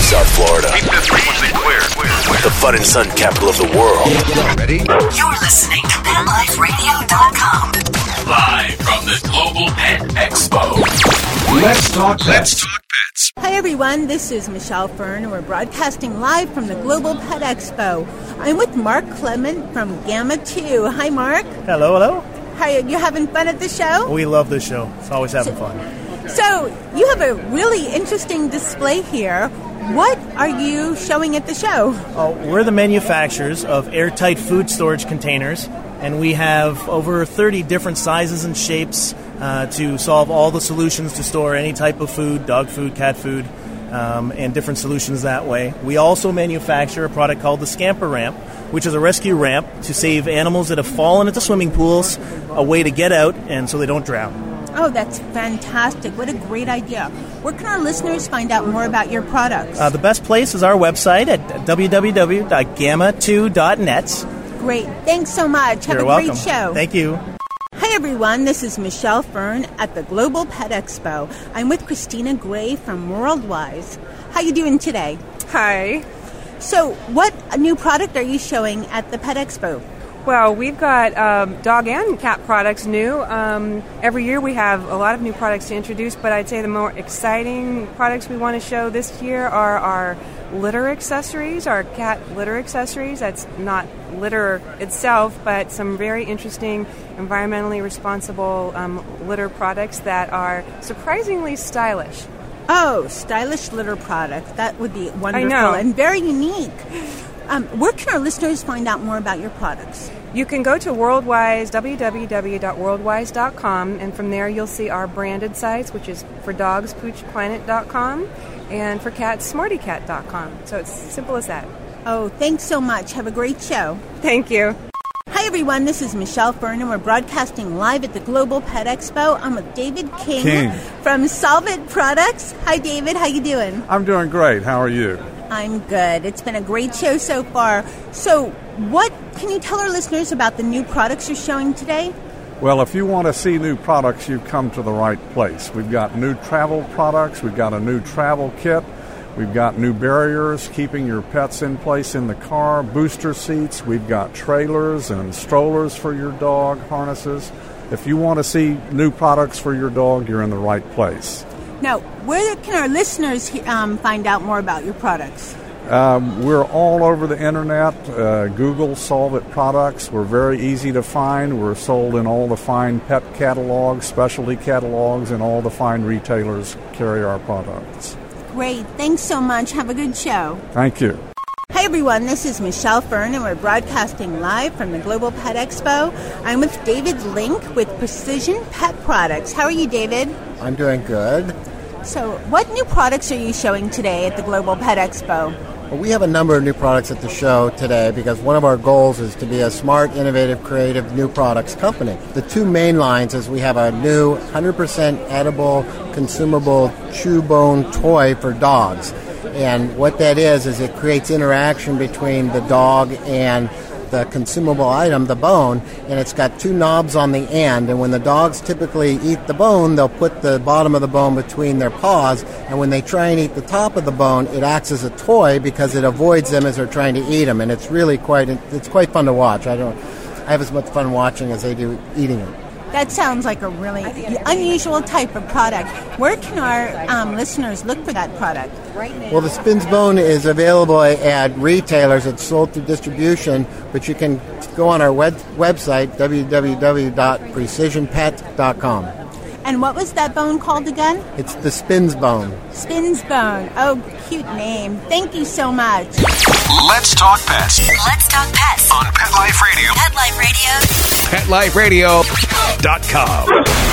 South Florida. Keep this frequency clear. The fun and sun capital of the world. Ready? You're listening to PetLifeRadio.com. Live from the Global Pet Expo. Let's talk pets. Hi everyone, this is Michelle Fern and we're broadcasting live from the Global Pet Expo. I'm with Mark Clement from Gamma 2. Hi Mark. Hello. Hi, you having fun at the show? We love this show. It's always having fun. So, you have a really interesting display here. What are you showing at the show? We're the manufacturers of airtight food storage containers, and we have over 30 different sizes and shapes to solve all the solutions to store any type of food, dog food, cat food, and different solutions that way. We also manufacture a product called the Scamper Ramp, which is a rescue ramp to save animals that have fallen into swimming pools, a way to get out and so they don't drown. Oh, that's fantastic. What a great idea. Where can our listeners find out more about your products? The best place is our website at www.gamma2.net. Great. Thanks so much. Have You're a welcome. great show. Thank you. Hi everyone, this is Michelle Fern at the Global Pet Expo. I'm with Christina Gray from Worldwise. How you doing today? Hi. So, what new product are you showing at the Pet Expo? Well, we've got dog and cat products new. Every year we have a lot of new products to introduce, but I'd say the more exciting products we want to show this year are our litter accessories, our cat litter accessories. That's not litter itself, but some very interesting, environmentally responsible litter products that are surprisingly stylish. Oh, stylish litter product. That would be wonderful I know. and very unique. Where can our listeners find out more about your products? You can go to Worldwise, www.worldwise.com, and from there you'll see our branded sites, which is for dogs, poochplanet.com, and for cats, smartycat.com. So it's simple as that. Oh, thanks so much. Have a great show. Thank you. Hi everyone, this is Michelle Fern and we're broadcasting live at the Global Pet Expo. I'm with David King. From Solvit Products. Hi David, how you doing? I'm doing great. How are you? I'm good. It's been a great show so far. So, what can you tell our listeners about the new products you're showing today? Well, if you want to see new products, you've come to the right place. We've got new travel products. We've got a new travel kit. We've got new barriers, keeping your pets in place in the car, booster seats. We've got trailers and strollers for your dog, harnesses. If you want to see new products for your dog, you're in the right place. Now, where can our listeners find out more about your products? We're all over the internet. Google Solvit Products. We're very easy to find. We're sold in all the fine pet catalogs, specialty catalogs, and all the fine retailers carry our products. Great. Thanks so much. Have a good show. Thank you. Hi everyone, this is Michelle Fern and we're broadcasting live from the Global Pet Expo. I'm with David Link with Precision Pet Products. How are you, David? I'm doing good. So, what new products are you showing today at the Global Pet Expo? Well, we have a number of new products at the show today because one of our goals is to be a smart, innovative, creative new products company. The two main lines is we have a new 100% edible, consumable chew bone toy for dogs. And what that is it creates interaction between the dog and the consumable item, the bone, and it's got two knobs on the end, and when the dogs typically eat the bone, they'll put the bottom of the bone between their paws, and when they try and eat the top of the bone, it acts as a toy because it avoids them as they're trying to eat them, and it's really quite fun to watch. I have as much fun watching as they do eating it. That sounds like a really unusual type of product. Where can our listeners look for that product? Well, the Spins Bone is available at retailers. It's sold through distribution, but you can go on our website, www.precisionpet.com. And what was that bone called again? It's the Spins Bone. Spins Bone. Oh, cute name. Thank you so much. Let's talk pets. Let's talk pets On Pet Life Radio. Pet Life Radio. PetLifeRadio.com.